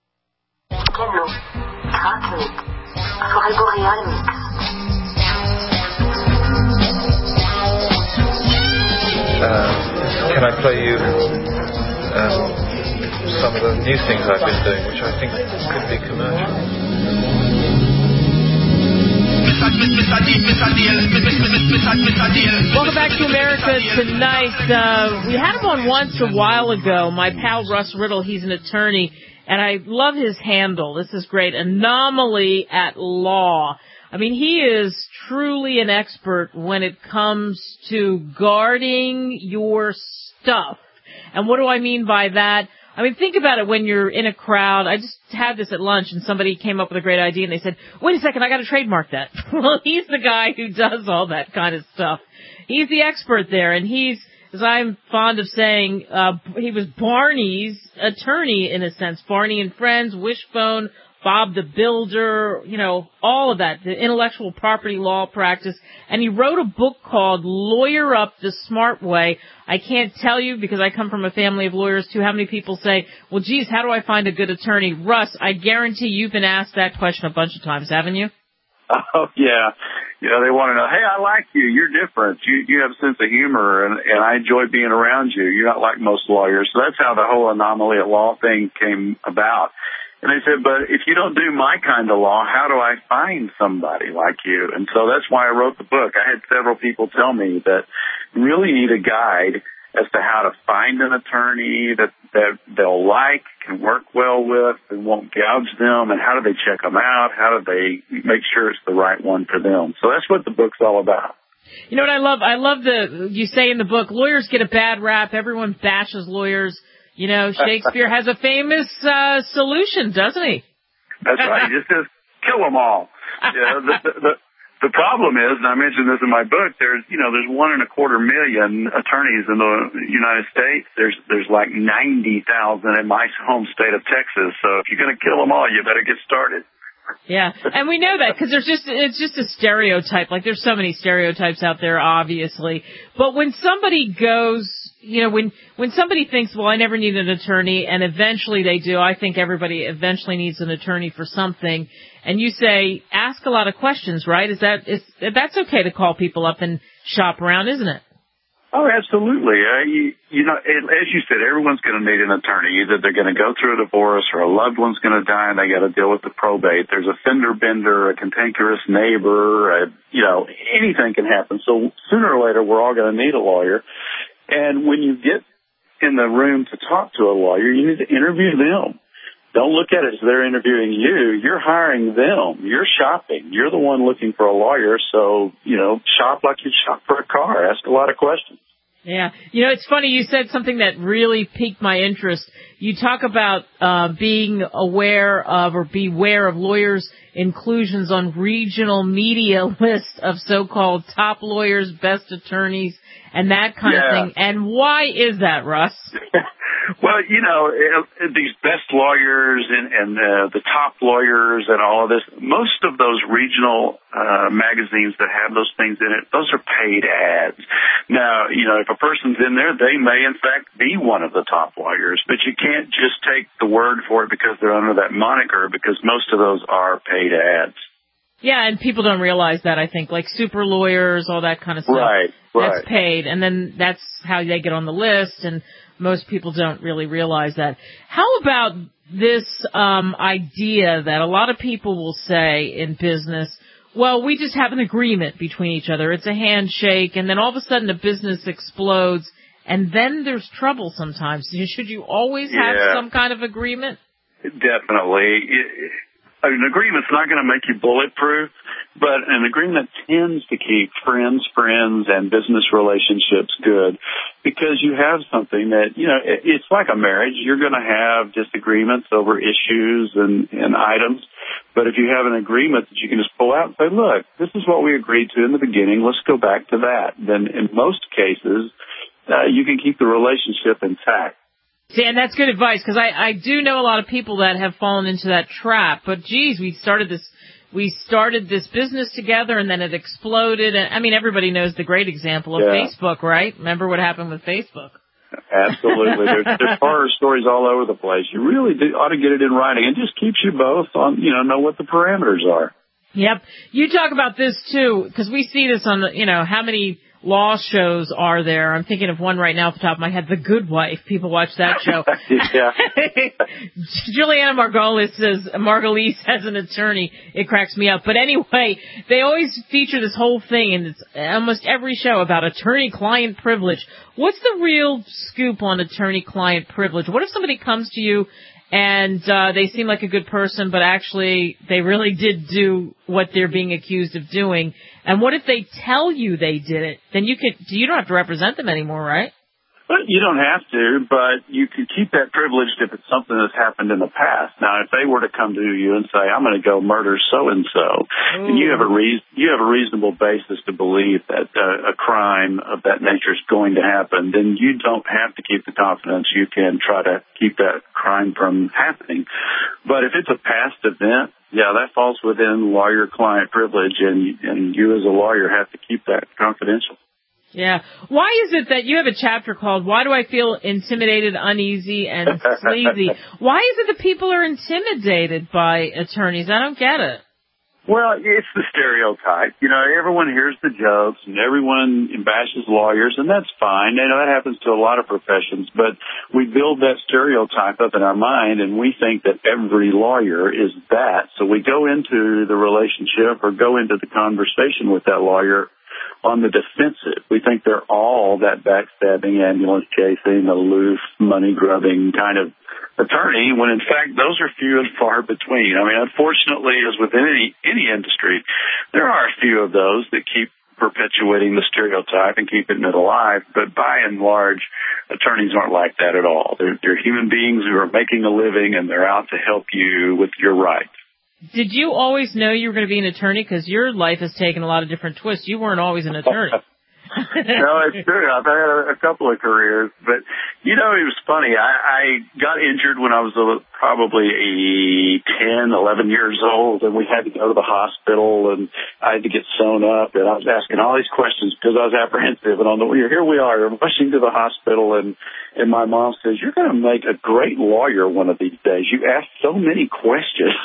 Hello, Crackhead, Forêt Boréale Mix. Uh, can I play you um, some of the new things I've been doing, which I think could be commercial? Welcome back to America Tonight. Uh, we had him on once a while ago. My pal Russ Riddle, he's an attorney. And I love his handle. This is great. Anomaly at Law. I mean, he is truly an expert when it comes to guarding your stuff. And what do I mean by that? I mean, think about it when you're in a crowd. I just had this at lunch and somebody came up with a great idea and they said, wait a second, I got to trademark that. Well, he's the guy who does all that kind of stuff. He's the expert there, and he's, as I'm fond of saying, uh, he was Barney's attorney in a sense. Barney and Friends, Wishbone, Bob the Builder, you know, all of that, the intellectual property law practice. And he wrote a book called Lawyer Up the Smart Way. I can't tell you, because I come from a family of lawyers too, how many people say, well, geez, how do I find a good attorney? Russ, I guarantee you've been asked that question a bunch of times, haven't you? Oh, yeah. You know, they want to know, hey, I like you. You're different. You you have a sense of humor, and, and I enjoy being around you. You're not like most lawyers. So that's how the whole Anomaly at Law thing came about. And they said, but if you don't do my kind of law, how do I find somebody like you? And so that's why I wrote the book. I had several people tell me that you really need a guide as to how to find an attorney that, that they'll like, can work well with, and won't gouge them, and how do they check them out? How do they make sure it's the right one for them? So that's what the book's all about. You know what I love? I love the, you say in the book, lawyers get a bad rap. Everyone bashes lawyers. You know, Shakespeare has a famous uh, solution, doesn't he? That's right. He just says, kill them all. You know, the, the, the, the problem is, and I mentioned this in my book, there's, you know, there's one and a quarter million attorneys in the United States. There's, there's like ninety thousand in my home state of Texas. So if you're going to kill them all, you better get started. Yeah, and we know that because there's just, it's just a stereotype. Like, there's so many stereotypes out there, obviously. But when somebody goes, you know, when, when somebody thinks, well, I never need an attorney, and eventually they do, I think everybody eventually needs an attorney for something, and you say, ask a lot of questions, right? Is that, is, that's okay to call people up and shop around, isn't it? Oh, absolutely. Uh, you, you know, it, as you said, everyone's going to need an attorney. Either they're going to go through a divorce or a loved one's going to die and they got to deal with the probate. There's a fender bender, a cantankerous neighbor, a, you know, anything can happen. So sooner or later, we're all going to need a lawyer. And when you get in the room to talk to a lawyer, you need to interview them. Don't look at it as they're interviewing you. You're hiring them. You're shopping. You're the one looking for a lawyer. So, you know, shop like you shop for a car. Ask a lot of questions. Yeah. You know, it's funny. You said something that really piqued my interest. You talk about uh, being aware of or beware of lawyers' inclusions on regional media lists of so-called top lawyers, best attorneys, and that kind yeah. of thing. And why is that, Russ? Well, you know, these best lawyers and, and uh, the top lawyers and all of this, most of those regional uh, magazines that have those things in it, those are paid ads. Now, you know, if a person's in there, they may, in fact, be one of the top lawyers, but you can't just take the word for it because they're under that moniker, because most of those are paid ads. Yeah, and people don't realize that, I think, like super lawyers, all that kind of stuff. Right, right. That's paid, and then that's how they get on the list, and most people don't really realize that. How about this um, idea that a lot of people will say in business, well, we just have an agreement between each other. It's a handshake, and then all of a sudden the business explodes, and then there's trouble sometimes. Should you always have yeah. some kind of agreement? Definitely. It, An agreement's not going to make you bulletproof, but an agreement tends to keep friends, friends, and business relationships good because you have something that, you know, it's like a marriage. You're going to have disagreements over issues and, and items, but if you have an agreement that you can just pull out and say, look, this is what we agreed to in the beginning, let's go back to that, then in most cases, uh, you can keep the relationship intact. See, and that's good advice, because I, I do know a lot of people that have fallen into that trap. But geez, we started this, we started this business together, and then it exploded. And I mean, everybody knows the great example of yeah. Facebook, right? Remember what happened with Facebook? Absolutely. There's, there's horror stories all over the place. You really do, ought to get it in writing. It just keeps you both on, you know, know what the parameters are. Yep. You talk about this too, because we see this on, you know, how many law shows are there? I'm thinking of one right now off the top of my head, The Good Wife. People watch that show. yeah. Juliana Margulies says Margulies as an attorney. It cracks me up. But anyway, they always feature this whole thing, and it's almost every show about attorney-client privilege. What's the real scoop on attorney-client privilege? What if somebody comes to you and uh, they seem like a good person, but actually they really did do what they're being accused of doing? And what if they tell you they did it? Then you can, you don't have to represent them anymore, right? Well, you don't have to, but you can keep that privileged if it's something that's happened in the past. Now, if they were to come to you and say, I'm going to go murder so-and-so, and you have a reason, you have a reasonable basis to believe that uh, a crime of that nature is going to happen, then you don't have to keep the confidence. You can try to keep that crime from happening. But if it's a past event, yeah, that falls within lawyer-client privilege, and, and you as a lawyer have to keep that confidential. Yeah. Why is it that you have a chapter called Why Do I Feel Intimidated, Uneasy, and Sleazy? Why is it that people are intimidated by attorneys? I don't get it. Well, it's the stereotype. You know, everyone hears the jokes and everyone bashes lawyers, and that's fine. You know, that happens to a lot of professions, but we build that stereotype up in our mind, and we think that every lawyer is that. So we go into the relationship or go into the conversation with that lawyer on the defensive. We think they're all that backstabbing, ambulance chasing, aloof, money-grubbing kind of attorney, when in fact those are few and far between. I mean, unfortunately, as with any any industry, there are a few of those that keep perpetuating the stereotype and keeping it alive. But by and large, attorneys aren't like that at all. They're, they're human beings who are making a living, and they're out to help you with your rights. Did you always know you were going to be an attorney? Because your life has taken a lot of different twists. You weren't always an attorney. No, it's true. I've had a, a couple of careers, but you know, it was funny. I, I got injured when I was a, probably a ten, eleven years old, and we had to go to the hospital, and I had to get sewn up, and I was asking all these questions because I was apprehensive. And on the here we are, rushing to the hospital, and and my mom says, "You're going to make a great lawyer one of these days. You ask so many questions."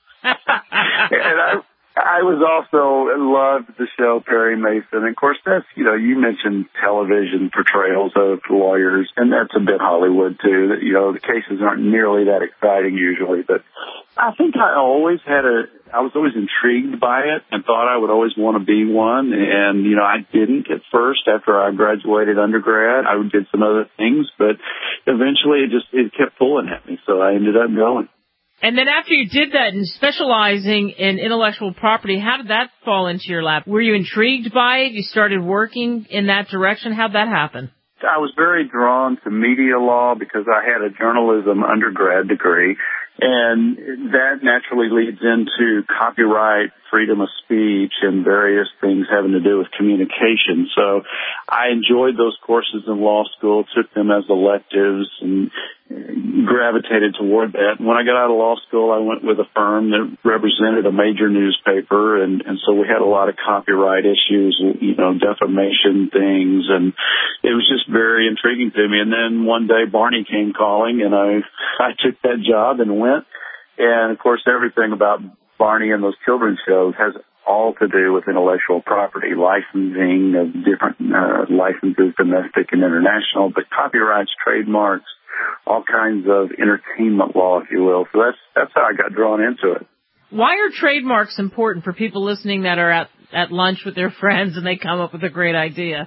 And I. I was also loved the show Perry Mason. And of course, that's, you know, you mentioned television portrayals of lawyers, and that's a bit Hollywood too. That, you know, the cases aren't nearly that exciting usually, but I think I always had a, I was always intrigued by it and thought I would always want to be one. And, you know, I didn't at first after I graduated undergrad. I did some other things, but eventually it just, it kept pulling at me. So I ended up going. And then after you did that and specializing in intellectual property, how did that fall into your lap? Were you intrigued by it? You started working in that direction? How'd that happen? I was very drawn to media law because I had a journalism undergrad degree, and that naturally leads into copyright, freedom of speech, and various things having to do with communication. So I enjoyed those courses in law school, took them as electives, and gravitated toward that. When I got out of law school, I went with a firm that represented a major newspaper, and, and so we had a lot of copyright issues, you know, defamation things, and it was just very intriguing to me. And then one day Barney came calling, and I, I took that job and went. And, of course, everything about Barney and those children's shows has all to do with intellectual property, licensing of different uh, licenses, domestic and international, but copyrights, trademarks, all kinds of entertainment law, if you will. So that's that's how I got drawn into it. Why are trademarks important for people listening that are at, at lunch with their friends and they come up with a great idea?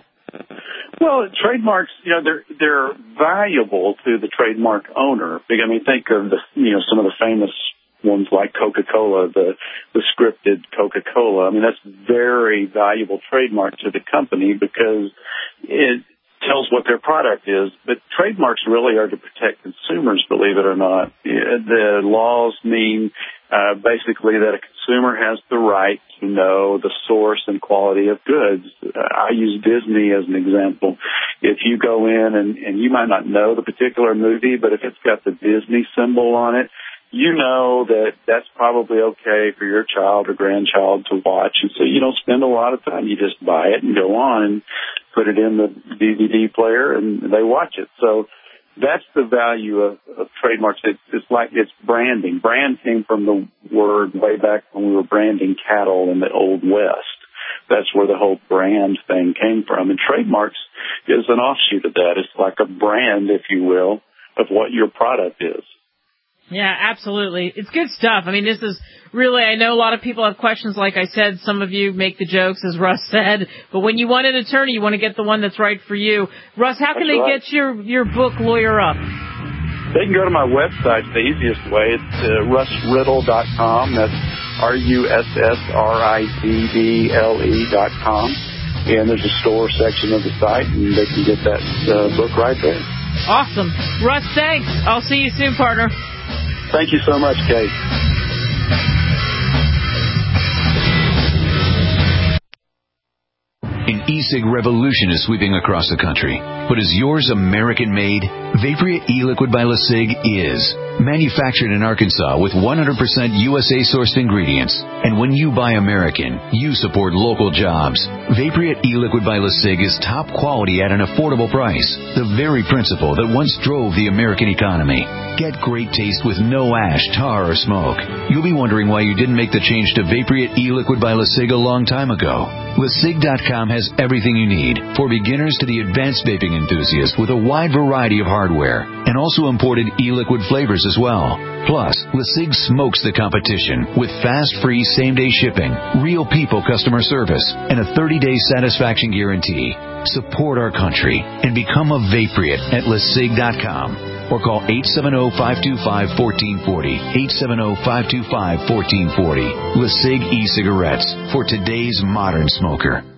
Well, trademarks, you know, they're they're valuable to the trademark owner. I mean, think of the, you know, some of the famous ones like Coca-Cola, the the scripted Coca-Cola. I mean, that's very valuable trademark to the company because it tells what their product is. But trademarks really are to protect consumers, believe it or not. The laws mean uh, basically that a consumer has the right to know the source and quality of goods. Uh, I use Disney as an example. If you go in and, and you might not know the particular movie, but if it's got the Disney symbol on it, you know that that's probably okay for your child or grandchild to watch. And so you don't spend a lot of time. You just buy it and go on and put it in the D V D player and they watch it. So that's the value of, of trademarks. It's, it's like it's branding. Brand came from the word way back when we were branding cattle in the Old West. That's where the whole brand thing came from. And trademarks is an offshoot of that. It's like a brand, if you will, of what your product is. Yeah, absolutely. It's good stuff. I mean, this is really, I know a lot of people have questions. Like I said, some of you make the jokes, as Russ said. But when you want an attorney, you want to get the one that's right for you. Russ, how can that's they right. get your, your book, Lawyer Up? They can go to my website, the easiest way. It's uh, russ riddle dot com. That's R U S S R I D D L E dot com. And there's a store section of the site, and they can get that uh, book right there. Awesome. Russ, thanks. I'll see you soon, partner. Thank you so much, Kate. An e-cig revolution is sweeping across the country. But is yours American-made? Vaporia e-liquid by LeSig is. Manufactured in Arkansas with one hundred percent U S A-sourced ingredients. And when you buy American, you support local jobs. Vaporia e-liquid by LeSig is top quality at an affordable price. The very principle that once drove the American economy. Get great taste with no ash, tar, or smoke. You'll be wondering why you didn't make the change to Vaporia e-liquid by LeSig a long time ago. LeSig dot com has everything you need, for beginners to the advanced vaping enthusiast, with a wide variety of hardware, and also imported e-liquid flavors as well. Plus, LeSig smokes the competition with fast, free, same-day shipping, real people customer service, and a thirty-day satisfaction guarantee. Support our country and become a Vapriot at LeSig dot com. Or call eight seven zero, five two five, one four four zero, eight seven zero, five two five, one four four zero. LeSig e-cigarettes for today's modern smoker.